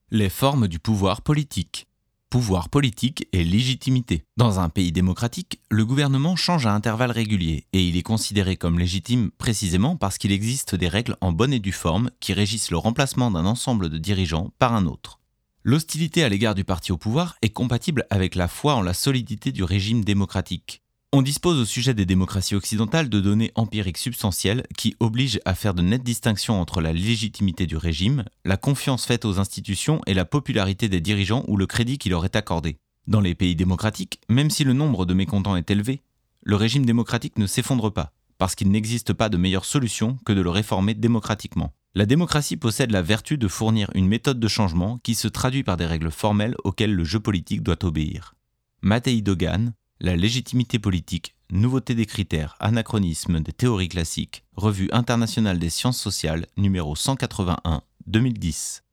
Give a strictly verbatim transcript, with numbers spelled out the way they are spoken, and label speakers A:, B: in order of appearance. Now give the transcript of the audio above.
A: Les formes du pouvoir politique. Pouvoir politique et légitimité. Dans un pays démocratique, le gouvernement change à intervalles réguliers et il est considéré comme légitime précisément parce qu'il existe des règles en bonne et due forme qui régissent le remplacement d'un ensemble de dirigeants par un autre. L'hostilité à l'égard du parti au pouvoir est compatible avec la foi en la solidité du régime démocratique. On dispose au sujet des démocraties occidentales de données empiriques substantielles qui obligent à faire de nettes distinctions entre la légitimité du régime, la confiance faite aux institutions et la popularité des dirigeants ou le crédit qui leur est accordé. Dans les pays démocratiques, même si le nombre de mécontents est élevé, le régime démocratique ne s'effondre pas, parce qu'il n'existe pas de meilleure solution que de le réformer démocratiquement. La démocratie possède la vertu de fournir une méthode de changement qui se traduit par des règles formelles auxquelles le jeu politique doit obéir. Mattei Dogan, La légitimité politique, nouveauté des critères, anachronisme des théories classiques, Revue internationale des sciences sociales, numéro cent quatre-vingt-un, deux mille dix.